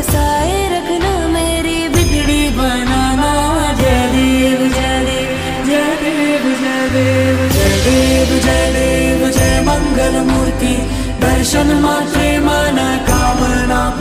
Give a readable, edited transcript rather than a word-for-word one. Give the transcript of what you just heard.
बसाए रखना, मेरी बिगड़ी बनाना। जय देव जय देव जय देव जय देव जय देव जय देव जय मंगल मूर्ति। दर्शन मात्रे मन कामना